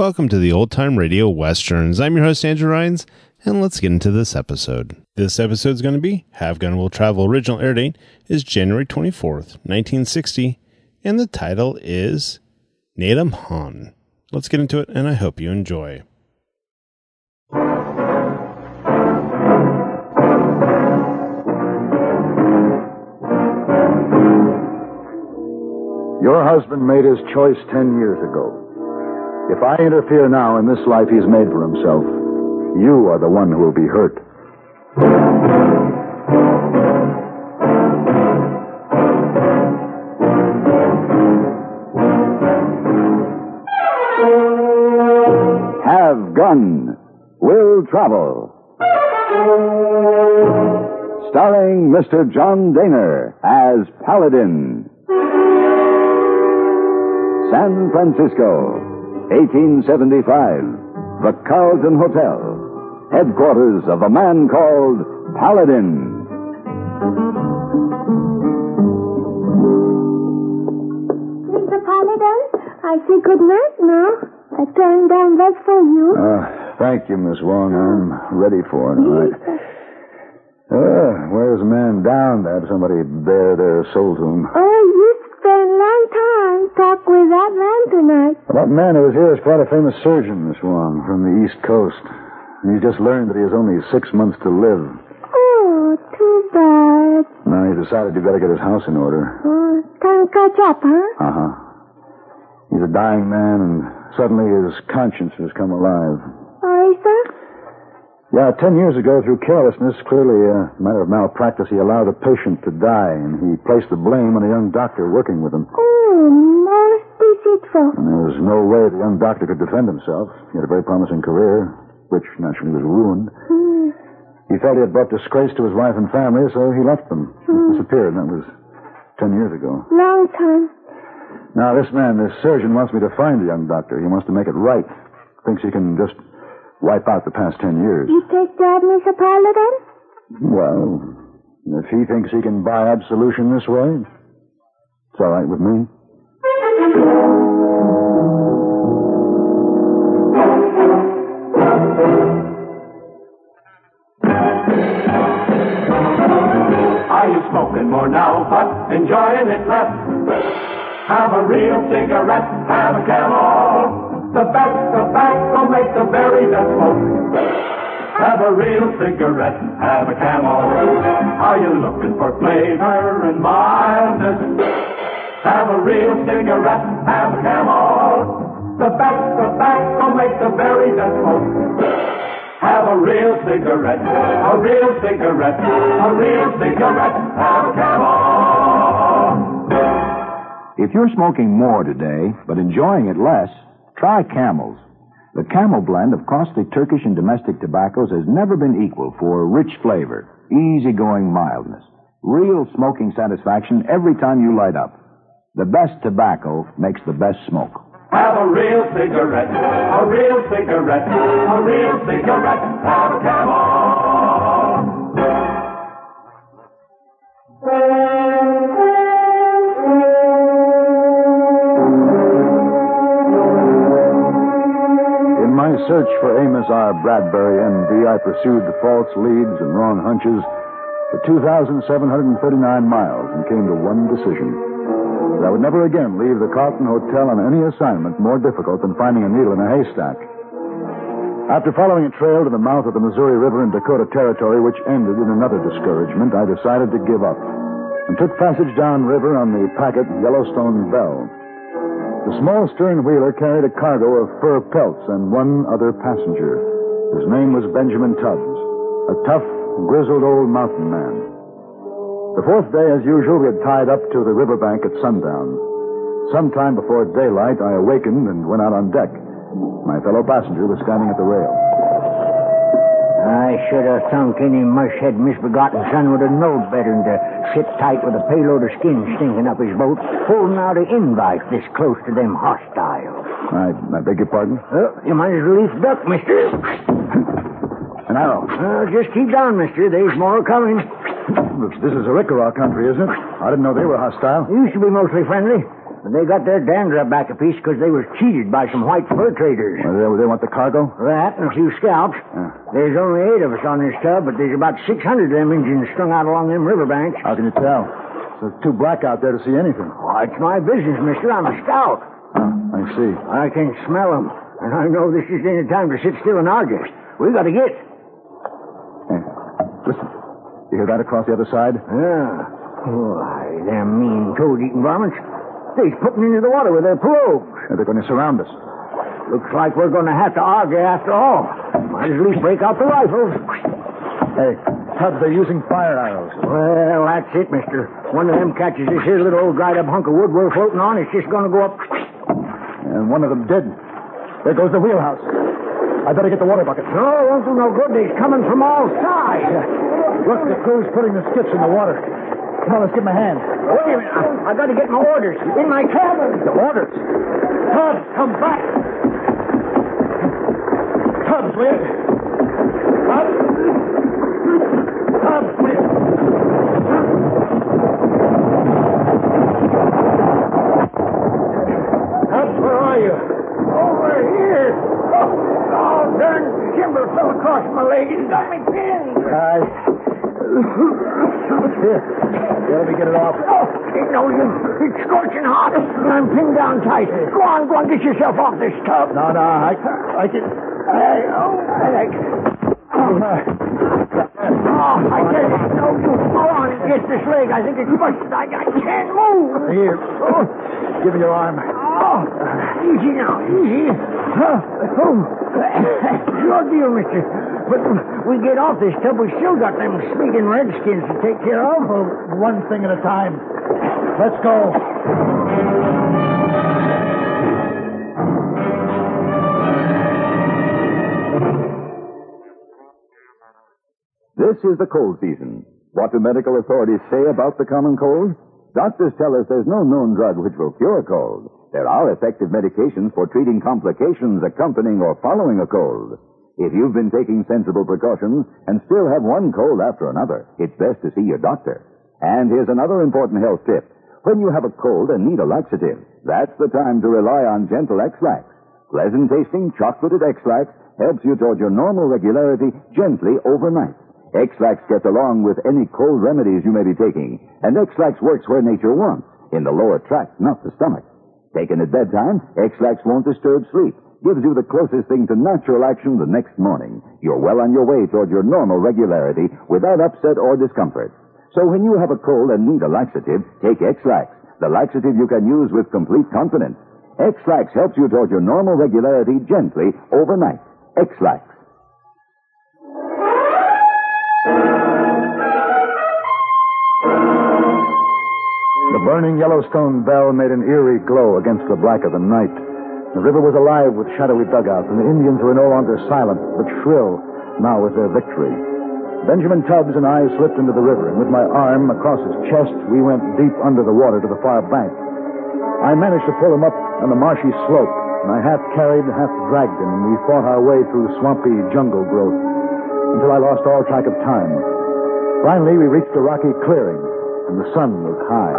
Welcome to the Old Time Radio Westerns. I'm your host, Andrew Rhynes, and let's get into this episode. This episode is going to be Have Gun Will Travel. Original air date is January 24th, 1960, and the title is Natum Han. Let's get into it, and I hope you enjoy. Your husband made his choice 10 years ago. If I interfere now in this life he's made for himself, you are the one who will be hurt. Have Gun Will Travel. Starring Mr. John Dehner as Paladin. San Francisco, 1875. The Carlton Hotel, headquarters of a man called Paladin. Mr. Paladin, I say good night now. I turned down that for you. Thank you, Miss Wong. I'm ready for it. All right. Where's a man down to have somebody bare their soul to him? Oh, you spent a long time talk with that man tonight. That man who was here is quite a famous surgeon, Miss Wong, from the East Coast. He's just learned that he has only 6 months to live. Oh, too bad. Now he decided you've got to get his house in order. Oh, time to catch up, huh? Uh-huh. He's a dying man, and suddenly his conscience has come alive. Oh, sir? Yeah, 10 years ago, through carelessness, clearly a matter of malpractice, he allowed a patient to die, and he placed the blame on a young doctor working with him. Oh, most deceitful. And there was no way the young doctor could defend himself. He had a very promising career, which naturally was ruined. He felt he had brought disgrace to his wife and family, so he left them. Disappeared, and that was 10 years ago. Long time. Now, this surgeon wants me to find the young doctor. He wants to make it right. Thinks he can just wipe out the past 10 years. You take job, Mr. Paladin? Well, if he thinks he can buy absolution this way, it's all right with me. Are you smoking more now, but enjoying it less? Have a real cigarette, have a Camel. The best tobacco makes the very best smoke. Have a real cigarette, have a Camel. Are you looking for flavor and mildness? Have a real cigarette, have a Camel. The best tobacco makes the very best smoke. Have a real cigarette, a real cigarette, a real cigarette, have a Camel. If you're smoking more today, but enjoying it less, try Camels. The Camel blend of costly Turkish and domestic tobaccos has never been equal for rich flavor, easygoing mildness, real smoking satisfaction every time you light up. The best tobacco makes the best smoke. Have a real cigarette, a real cigarette, a real cigarette, have a Camel. In my search for Amos R. Bradbury, M.D., I pursued the false leads and wrong hunches for 2,739 miles and came to one decision. That I would never again leave the Carlton Hotel on any assignment more difficult than finding a needle in a haystack. After following a trail to the mouth of the Missouri River in Dakota Territory, which ended in another discouragement, I decided to give up and took passage downriver on the packet Yellowstone Belle. The small stern wheeler carried a cargo of fur pelts and one other passenger. His name was Benjamin Tubbs, a tough, grizzled old mountain man. The fourth day, as usual, we had tied up to the riverbank at sundown. Sometime before daylight, I awakened and went out on deck. My fellow passenger was standing at the rail. I should have thunk any mushhead misbegotten son would have known better than to sit tight with a payload of skins stinking up his boat, holding out an invite this close to them hostiles. I beg your pardon? You might as well eat duck, mister. An arrow. Just keep down, mister. There's more coming. This is Arikara country, isn't it? I didn't know they were hostile. Used to be mostly friendly. They got their dander back a piece because they was cheated by some white fur traders. Well, they want the cargo? That and a few scalps. There's only 8 of us on this tub, but there's about 600 of them Indians strung out along them riverbanks. How can you tell? There's too black out there to see anything. Oh, it's my business, mister. I'm a scout. I see. I can smell them, and I know this isn't any time to sit still and argue. We got to get. Hey, listen. You hear that across the other side? Yeah. Why, them mean toad-eating varmints. They's putting into the water with their pirogues. They're going to surround us. Looks like we're going to have to argue after all. Might as well break out the rifles. Hey, Tubbs, they're using fire arrows. Well, that's it, mister. One of them catches this here little old dried-up hunk of wood we're floating on. It's just going to go up. And one of them did. There goes the wheelhouse. I better get the water bucket. No, it won't do no good. They's coming from all sides. Look, the crew's putting the skips in the water. Come on, let's give him a hand. Wait a minute. I got to get my orders. In my cabin. The orders? Tubbs, come back. Tubbs, will you? Tubbs? Tubbs, will you? Tubbs, where are you? Over here. Oh, darn timber fell across my leg. It's got me pinned. Here. Let me get it off. Oh, ain't no use. It's scorching hot. I'm pinned down tight. Go on, get yourself off this tub. No, I can... I tell you, no use. Go on and get this leg. I think it's busted. I can't move. Here. Oh, give me your arm. Oh, easy now, easy. Your deal, mister. But we get off this tub, we still got them sneaking redskins to take care of. Well, one thing at a time. Let's go. This is the cold season. What do medical authorities say about the common cold? Doctors tell us there's no known drug which will cure a cold. There are effective medications for treating complications accompanying or following a cold. If you've been taking sensible precautions and still have one cold after another, it's best to see your doctor. And here's another important health tip. When you have a cold and need a laxative, that's the time to rely on Gentle X-Lax. Pleasant-tasting, chocolated X-Lax helps you toward your normal regularity gently overnight. X-Lax gets along with any cold remedies you may be taking, and X-Lax works where nature wants, in the lower tract, not the stomach. Taken at bedtime, X-Lax won't disturb sleep. Gives you the closest thing to natural action the next morning. You're well on your way toward your normal regularity without upset or discomfort. So when you have a cold and need a laxative, take X-Lax, the laxative you can use with complete confidence. X-Lax helps you toward your normal regularity gently overnight. X-Lax. The burning Yellowstone bell made an eerie glow against the black of the night. The river was alive with shadowy dugouts, and the Indians were no longer silent, but shrill, now with their victory. Benjamin Tubbs and I slipped into the river, and with my arm across his chest, we went deep under the water to the far bank. I managed to pull him up on the marshy slope, and I half carried, half dragged him, and we fought our way through swampy jungle growth until I lost all track of time. Finally, we reached a rocky clearing, and the sun was high.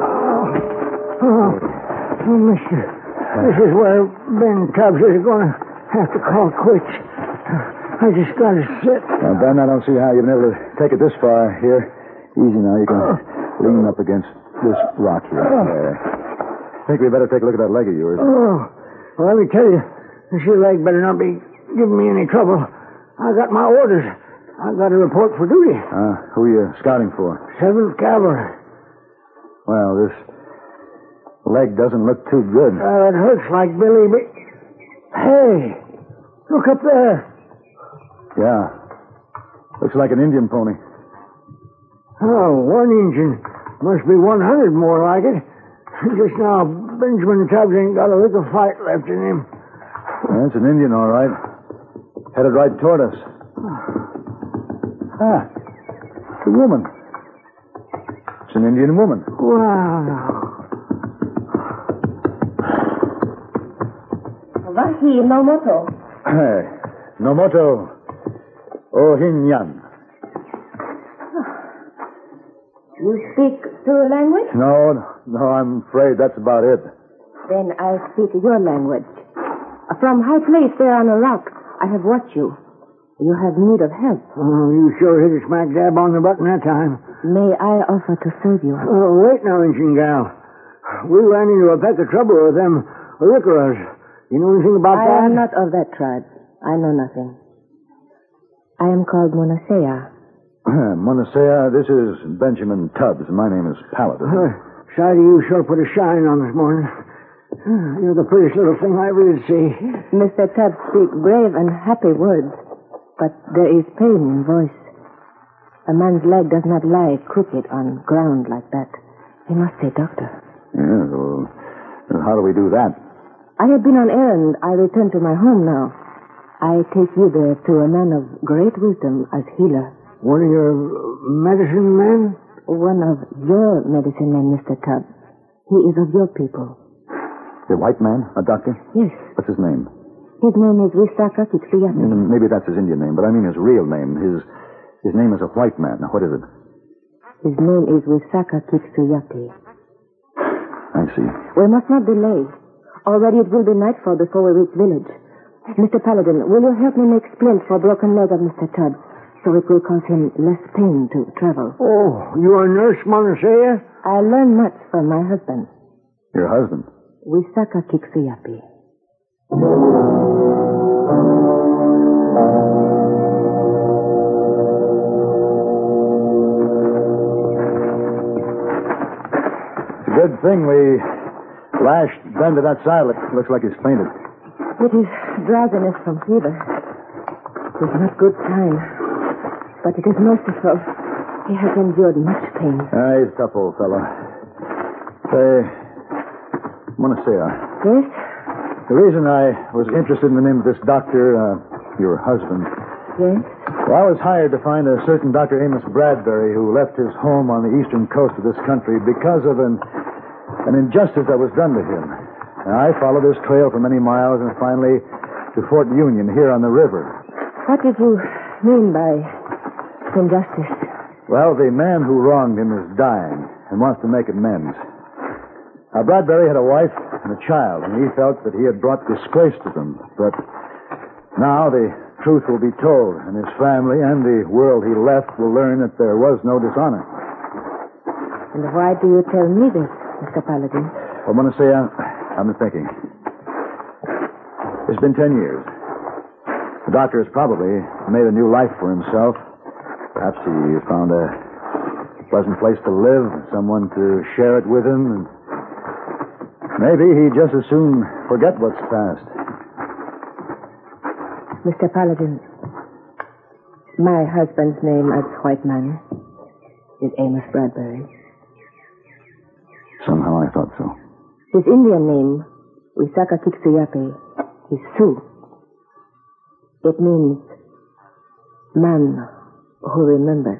Oh, mister. This is where Ben Tubbs is going to have to call quits. I just got to sit. Now, Ben, I don't see how you've been able to take it this far. Here, easy now. You can lean up against this rock here. There. I think we better take a look at that leg of yours. Oh, well, let me tell you, this your leg better not be giving me any trouble. I got my orders. I got a report for duty. Who are you scouting for? 7th Cavalry. Well, this leg doesn't look too good. It hurts like Billy, but... Hey, look up there. Yeah. Looks like an Indian pony. Oh, one Indian. Must be 100 more like it. Just now, Benjamin Tubbs ain't got a lick of fight left in him. That's an Indian, all right. Headed right toward us. It's a woman. It's an Indian woman. Wow. Wahi Nomoto. Hey, Nomoto Ohinyan. You speak Sioux language? No, I'm afraid that's about it. Then I speak your language. From high place there on a rock, I have watched you. You have need of help. Oh, you sure hit it smack dab on the button that time. May I offer to serve you? Oh, wait now, Injun gal. We ran into a peck of trouble with them Arikaras. You know anything about that? I am not of that tribe. I know nothing. I am called Monasea. Monasea, this is Benjamin Tubbs. My name is Paladin. Sight of you sure put a shine on this morning. You're the prettiest little thing I ever did see. Mr. Tubbs speak brave and happy words, but there is pain in voice. A man's leg does not lie crooked on ground like that. He must say doctor. Yeah, well, how do we do that? I have been on errand. I return to my home now. I take you there to a man of great wisdom as healer. One of your medicine men? One of your medicine men, Mr. Tubbs. He is of your people. The white man? A doctor? Yes. What's his name? His name is Visaka Kitsuyami. Maybe that's his Indian name, but I mean his real name. His name is a white man. Now, what is it? His name is Visaka Kitsuyaki. I see. We must not delay. Already it will be nightfall before we reach village. Mr. Paladin, will you help me make splint for broken leg of Mr. Tubbs, so it will cause him less pain to travel? Oh, you are nurse, Monasea? I learn much from my husband. Your husband? Visaka Kitsuyaki. It's a good thing we lashed Ben to that side. Looks like he's fainted. It is drowsiness from fever. It is not good sign, but it is merciful. He has endured much pain. He's a tough old fellow. Monasea. Yes? The reason I was interested in the name of this doctor, your husband. Yes? Well, I was hired to find a certain Dr. Amos Bradbury who left his home on the eastern coast of this country because of an injustice that was done to him. And I followed his trail for many miles and finally to Fort Union here on the river. What did you mean by injustice? Well, the man who wronged him is dying and wants to make amends. Now, Bradbury had a wife and a child, and he felt that he had brought disgrace to them. But now the truth will be told, and his family and the world he left will learn that there was no dishonor. And why do you tell me this, Mr. Paladin? Well, Monasea, I've been thinking. It's been 10 years. The doctor has probably made a new life for himself. Perhaps he has found a pleasant place to live, someone to share it with him, and maybe he'd just as soon forget what's past. Mr. Paladin, my husband's name as white man is Amos Bradbury. Somehow I thought so. His Indian name, Visaka Kitsuyaki, is Sioux. It means man who remembers.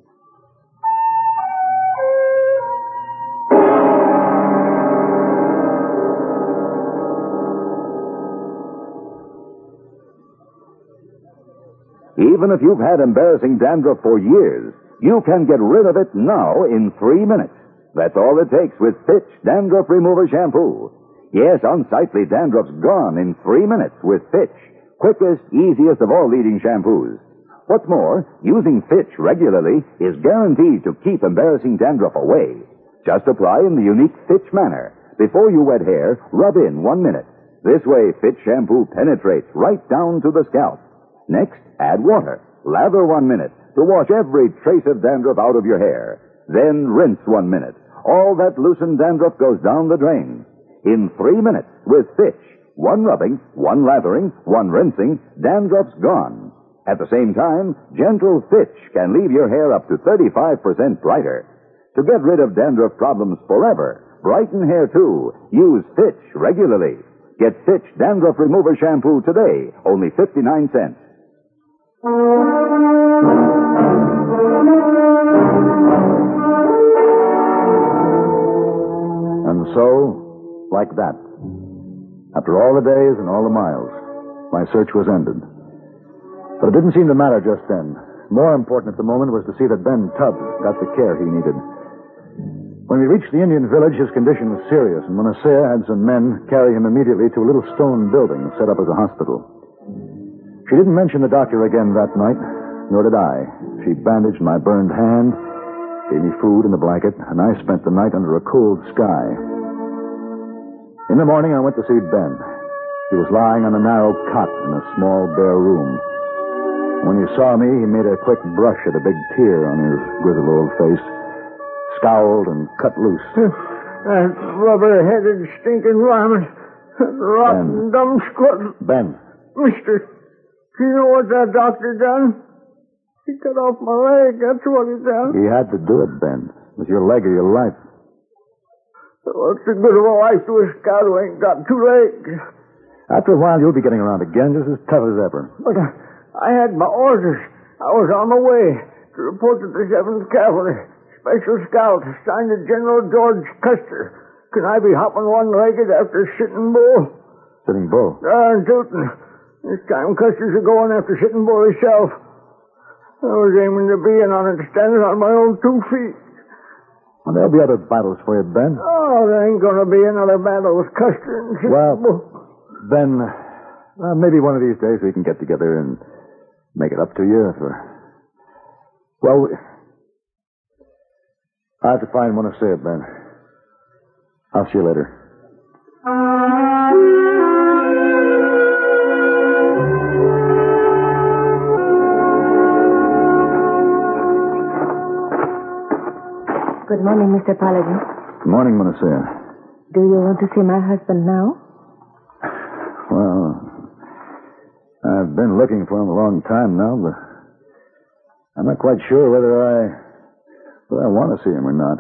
Even if you've had embarrassing dandruff for years, you can get rid of it now in 3 minutes. That's all it takes with Fitch Dandruff Remover Shampoo. Yes, unsightly dandruff's gone in 3 minutes with Fitch. Quickest, easiest of all leading shampoos. What's more, using Fitch regularly is guaranteed to keep embarrassing dandruff away. Just apply in the unique Fitch manner. Before you wet hair, rub in 1 minute. This way, Fitch shampoo penetrates right down to the scalp. Next, add water. Lather 1 minute to wash every trace of dandruff out of your hair. Then rinse 1 minute. All that loosened dandruff goes down the drain. In 3 minutes with Fitch. 1 rubbing, 1 lathering, 1 rinsing, dandruff's gone. At the same time, gentle Fitch can leave your hair up to 35% brighter. To get rid of dandruff problems forever, brighten hair too, use Fitch regularly. Get Fitch Dandruff Remover Shampoo today, only 59 cents. And so, like that, after all the days and all the miles, my search was ended. But it didn't seem to matter just then. More important at the moment was to see that Ben Tubbs got the care he needed. When we reached the Indian village, his condition was serious, and Monasea had some men carry him immediately to a little stone building set up as a hospital. She didn't mention the doctor again that night, nor did I. She bandaged my burned hand, gave me food and a blanket, and I spent the night under a cold sky. In the morning, I went to see Ben. He was lying on a narrow cot in a small, bare room. When he saw me, he made a quick brush at a big tear on his grizzled old face, scowled and cut loose. That rubber-headed, stinking varmint. Rotten, dumb squirrel. Ben. Mister, do you know what that doctor done? He cut off my leg. That's what he done. He had to do it, Ben. It was your leg or your life. What's the good of a life to a scout who ain't got two legs? After a while, you'll be getting around again, just as tough as ever. But I had my orders. I was on my way to report to the 7th Cavalry. Special scout assigned to General George Custer. Can I be hopping one-legged after Sitting Bull? Sitting Bull? Darn tootin'. This time Custer's a going after Sitting Bull himself. I was aiming to be in on it, standing on my own 2 feet. Well, there'll be other battles for you, Ben. Oh, there ain't gonna be another battle with Custer and Sitting Bull. Ben, maybe one of these days we can get together and make it up to you Well, I have to find Monasea, Ben. I'll see you later. Good morning, Mr. Paladin. Good morning, Monasea. Do you want to see my husband now? Well, I've been looking for him a long time now, but I'm not quite sure whether I want to see him or not.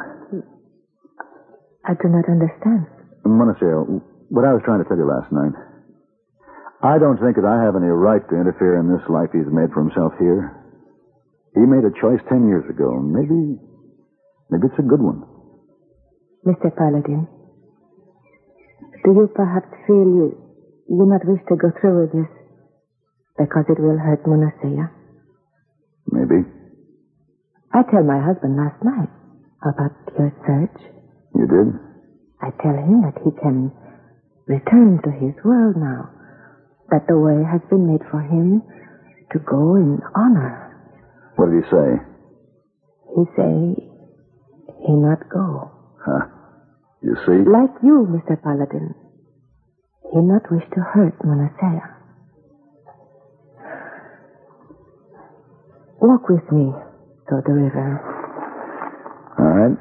I do not understand. Monasea, what I was trying to tell you last night, I don't think that I have any right to interfere in this life he's made for himself here. He made a choice 10 years ago. Maybe it's a good one. Mr. Paladin, do you perhaps feel you not wish to go through with this because it will hurt Monasea? Maybe. I tell my husband last night about your search. You did? I tell him that he can return to his world now, that the way has been made for him to go in honor. What did he say? He say he not go. Huh. You see? Like you, Mr. Paladin. He not wish to hurt Monasea. Walk with me to the river. All right.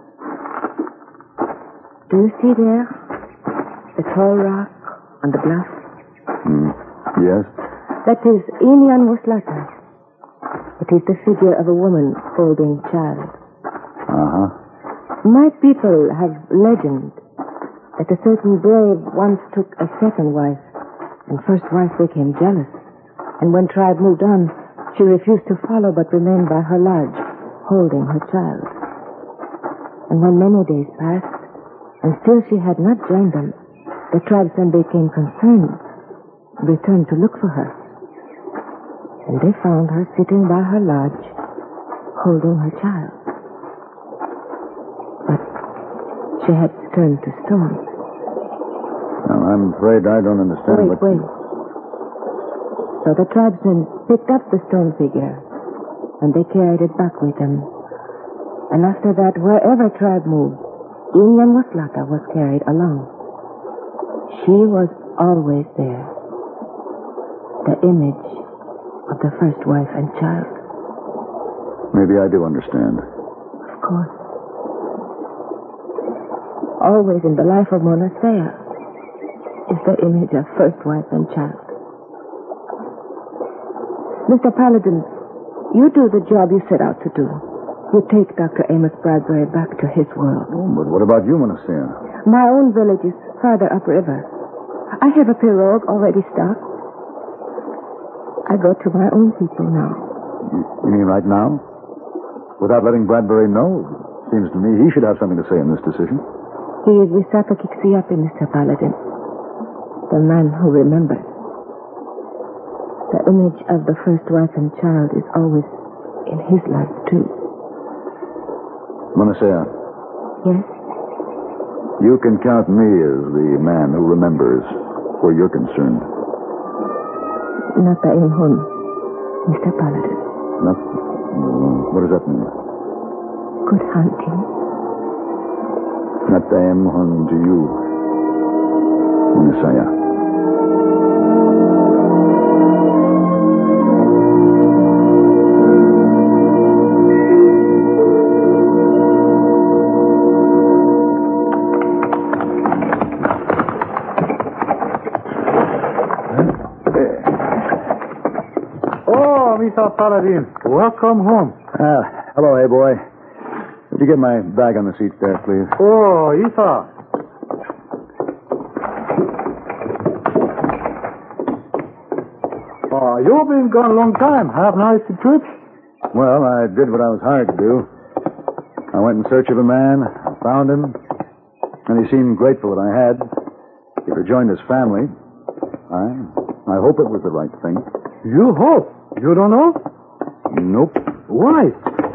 Do you see there the tall rock on the bluff? Yes. That is Inyan Wuslata. It is the figure of a woman holding child. Uh-huh. My people have legend that a certain brave once took a second wife, and first wife became jealous. And when tribe moved on, she refused to follow but remained by her lodge, holding her child. And when many days passed, and still she had not joined them, the tribesmen became concerned, returned to look for her. And they found her sitting by her lodge, holding her child. But she had turned to stone. Well, I'm afraid I don't understand Wait. So the tribesmen picked up the stone figure, and they carried it back with them. And after that, wherever tribe moved, Inyan Wuslata was carried along. She was always there. The image of the first wife and child. Maybe I do understand. Of course. Always in the life of Monasea is the image of first wife and child. Mr. Paladin, you do the job you set out to do. You take Dr. Amos Bradbury back to his world. Oh, but what about you, Monasea? My own village is farther upriver. I have a pirogue already stocked. I go to my own people now. You mean right now? Without letting Bradbury know? Seems to me he should have something to say in this decision. He is Wisapa Kiksiapi, Mr. Paladin. The man who remembers. The image of the first wife and child is always in his life, too. Monasea, Yes? You can count me as the man who remembers where you're concerned. Nataimhon, Mr. Paladin. What does that mean? Good hunting. Nataimhon to you, Messiah. Mr. Paladin, welcome home. Hello, hey boy. Would you get my bag on the seat there, please? Oh, Isa. Oh, you've been gone a long time. Have nice trip? Well, I did what I was hired to do. I went in search of a man, found him, and he seemed grateful that I had. He rejoined his family. I hope it was the right thing. You hope? You don't know? Nope. Why?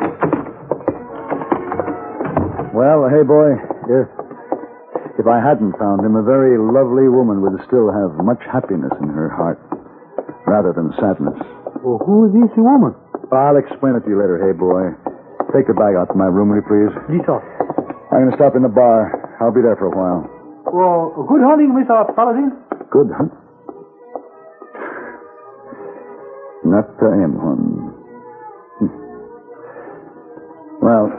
Well, hey boy, if I hadn't found him, a very lovely woman would still have much happiness in her heart, rather than sadness. Well, who is this woman? I'll explain it to you later, hey boy. Take the bag out to my room, will you please? Lisa. I'm going to stop in the bar. I'll be there for a while. Well, good hunting, Mr. Paladin. Good hunt. Nataimhon. Well,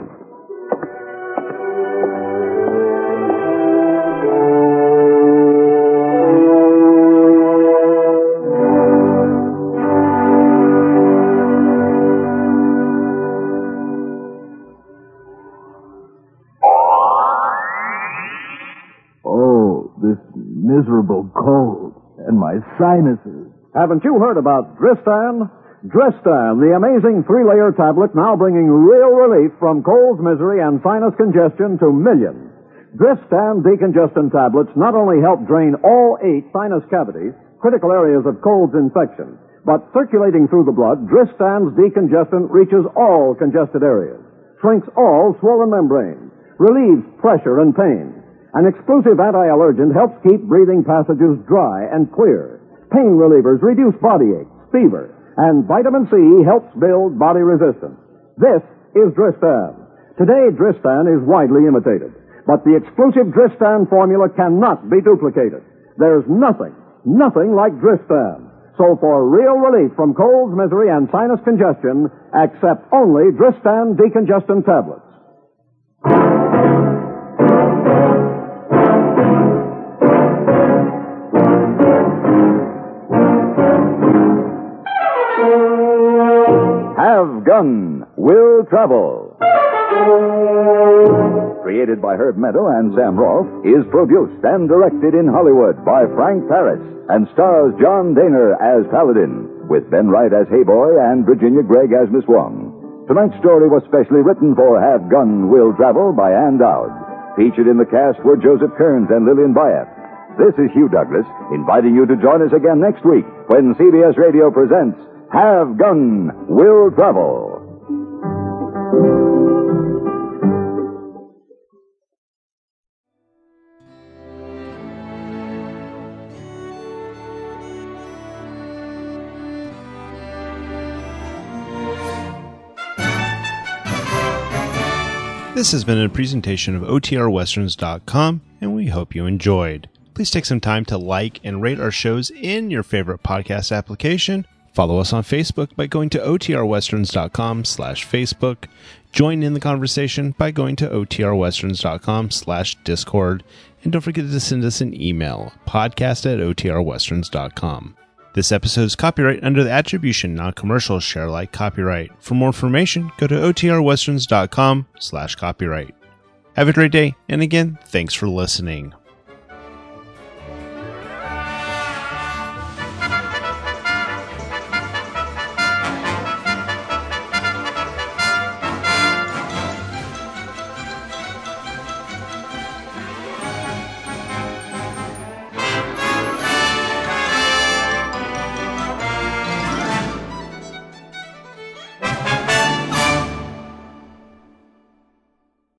oh, this miserable cold and my sinuses. Haven't you heard about Dristan? Dristan, the amazing 3-layer tablet now bringing real relief from colds, misery, and sinus congestion to millions. Dristan decongestant tablets not only help drain all 8 sinus cavities, critical areas of colds infection, but circulating through the blood, Dristan's decongestant reaches all congested areas, shrinks all swollen membranes, relieves pressure and pain. An exclusive anti-allergen helps keep breathing passages dry and clear. Pain relievers reduce body aches, fever, and vitamin C helps build body resistance. This is Dristan. Today, Dristan is widely imitated, but the exclusive Dristan formula cannot be duplicated. There's nothing like Dristan. So for real relief from colds, misery, and sinus congestion, accept only Dristan decongestant tablets. Have Gun Will Travel. Created by Herb Meadow and Sam Rolfe, is produced and directed in Hollywood by Frank Paris and stars John Daner as Paladin, with Ben Wright as Hayboy and Virginia Gregg as Miss Wong. Tonight's story was specially written for Have Gun Will Travel by Ann Dowd. Featured in the cast were Joseph Kearns and Lillian Bayef. This is Hugh Douglas, inviting you to join us again next week when CBS Radio presents Have Gun Will Travel. This has been a presentation of OTRWesterns.com, and we hope you enjoyed. Please take some time to like and rate our shows in your favorite podcast application. Follow us on Facebook by going to OTRWesterns.com/Facebook. Join in the conversation by going to OTRWesterns.com/Discord. And don't forget to send us an email, podcast@OTRWesterns.com. This episode is copyright under the Attribution Non-Commercial Share Alike copyright. For more information, go to OTRWesterns.com/copyright. Have a great day, and again, thanks for listening.